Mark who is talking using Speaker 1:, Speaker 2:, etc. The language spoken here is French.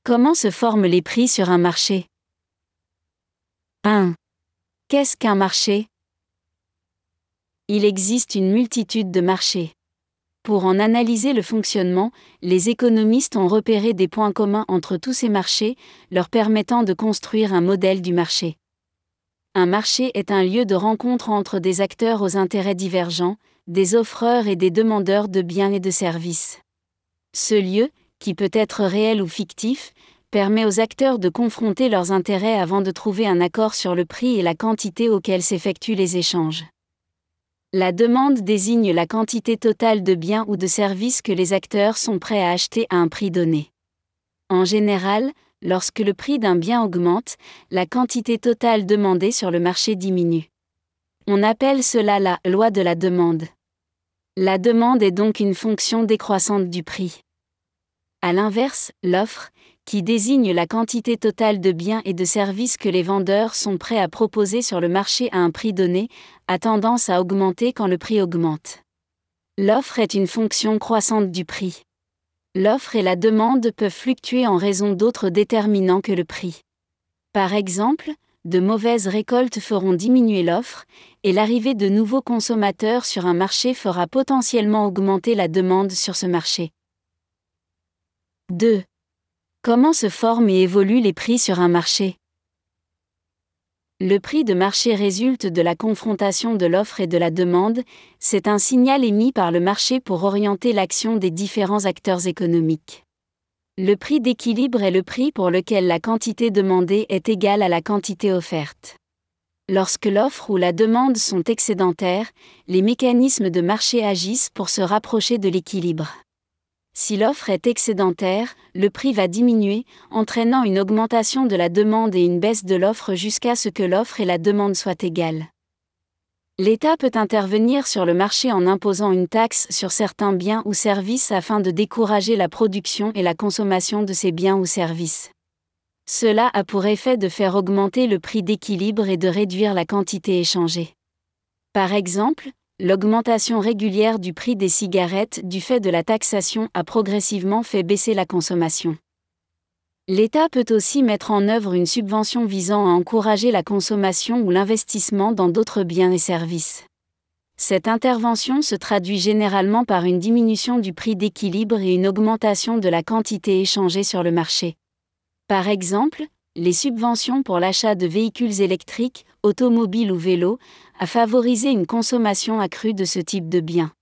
Speaker 1: Comment se forment les prix sur un marché? 1. Qu'est-ce qu'un marché? Il existe une multitude de marchés. Pour en analyser le fonctionnement, les économistes ont repéré des points communs entre tous ces marchés, leur permettant de construire un modèle du marché. Un marché est un lieu de rencontre entre des acteurs aux intérêts divergents, des offreurs et des demandeurs de biens et de services. Ce lieu, qui peut être réel ou fictif, permet aux acteurs de confronter leurs intérêts avant de trouver un accord sur le prix et la quantité auxquels s'effectuent les échanges. La demande désigne la quantité totale de biens ou de services que les acteurs sont prêts à acheter à un prix donné. En général, lorsque le prix d'un bien augmente, la quantité totale demandée sur le marché diminue. On appelle cela la loi de la demande. La demande est donc une fonction décroissante du prix. À l'inverse, l'offre, qui désigne la quantité totale de biens et de services que les vendeurs sont prêts à proposer sur le marché à un prix donné, a tendance à augmenter quand le prix augmente. L'offre est une fonction croissante du prix. L'offre et la demande peuvent fluctuer en raison d'autres déterminants que le prix. Par exemple, de mauvaises récoltes feront diminuer l'offre, et l'arrivée de nouveaux consommateurs sur un marché fera potentiellement augmenter la demande sur ce marché. 2. Comment se forment et évoluent les prix sur un marché? Le prix de marché résulte de la confrontation de l'offre et de la demande, c'est un signal émis par le marché pour orienter l'action des différents acteurs économiques. Le prix d'équilibre est le prix pour lequel la quantité demandée est égale à la quantité offerte. Lorsque l'offre ou la demande sont excédentaires, les mécanismes de marché agissent pour se rapprocher de l'équilibre. Si l'offre est excédentaire, le prix va diminuer, entraînant une augmentation de la demande et une baisse de l'offre jusqu'à ce que l'offre et la demande soient égales. L'État peut intervenir sur le marché en imposant une taxe sur certains biens ou services afin de décourager la production et la consommation de ces biens ou services. Cela a pour effet de faire augmenter le prix d'équilibre et de réduire la quantité échangée. Par exemple, l'augmentation régulière du prix des cigarettes du fait de la taxation a progressivement fait baisser la consommation. L'État peut aussi mettre en œuvre une subvention visant à encourager la consommation ou l'investissement dans d'autres biens et services. Cette intervention se traduit généralement par une diminution du prix d'équilibre et une augmentation de la quantité échangée sur le marché. Par exemple, les subventions pour l'achat de véhicules électriques, automobiles ou vélos, a favorisé une consommation accrue de ce type de biens.